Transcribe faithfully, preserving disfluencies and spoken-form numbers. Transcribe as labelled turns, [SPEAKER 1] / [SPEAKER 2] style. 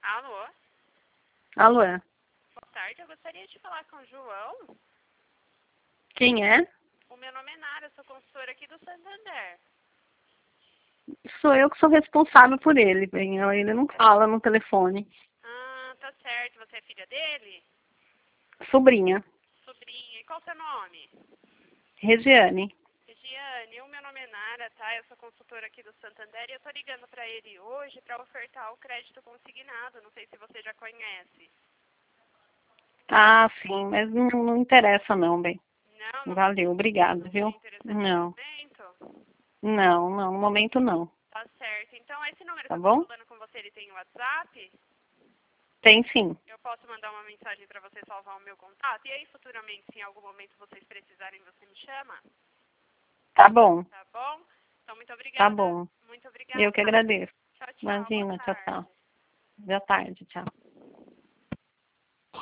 [SPEAKER 1] Alô?
[SPEAKER 2] Alô, é?
[SPEAKER 1] Boa tarde, eu gostaria de falar com o João.
[SPEAKER 2] Quem é?
[SPEAKER 1] O meu nome é Nara, eu sou consultora aqui do Santander.
[SPEAKER 2] Sou eu que sou responsável por ele, bem. Ele não fala no telefone.
[SPEAKER 1] Ah, tá certo. Você é filha dele?
[SPEAKER 2] Sobrinha.
[SPEAKER 1] Sobrinha. E qual o seu nome?
[SPEAKER 2] Regiane.
[SPEAKER 1] Regiane, o meu nome é Nara, tá? Eu sou consultora aqui do Santander e eu tô ligando pra ele hoje pra ofertar o crédito consignado. Não sei se você já conhece.
[SPEAKER 2] Ah, sim, mas não, não interessa não, bem.
[SPEAKER 1] Não, não,
[SPEAKER 2] Valeu, obrigado,
[SPEAKER 1] não
[SPEAKER 2] viu?
[SPEAKER 1] tem interesse no
[SPEAKER 2] Não,
[SPEAKER 1] momento?
[SPEAKER 2] não, não, no momento não.
[SPEAKER 1] Tá certo. Então, esse número que
[SPEAKER 2] Tá
[SPEAKER 1] eu tô
[SPEAKER 2] bom?
[SPEAKER 1] falando com você, ele tem WhatsApp?
[SPEAKER 2] Tem sim.
[SPEAKER 1] Eu posso mandar uma mensagem pra você salvar o meu contato? E aí, futuramente, se em algum momento vocês precisarem, você me chama?
[SPEAKER 2] Tá bom,
[SPEAKER 1] Tá bom? Então, muito
[SPEAKER 2] tá
[SPEAKER 1] obrigada.
[SPEAKER 2] bom.
[SPEAKER 1] Muito
[SPEAKER 2] Eu
[SPEAKER 1] obrigada.
[SPEAKER 2] que agradeço.
[SPEAKER 1] Tchau, tchau. Boa
[SPEAKER 2] Imagina, tchau,
[SPEAKER 1] tarde.
[SPEAKER 2] tchau. Boa tarde, tchau.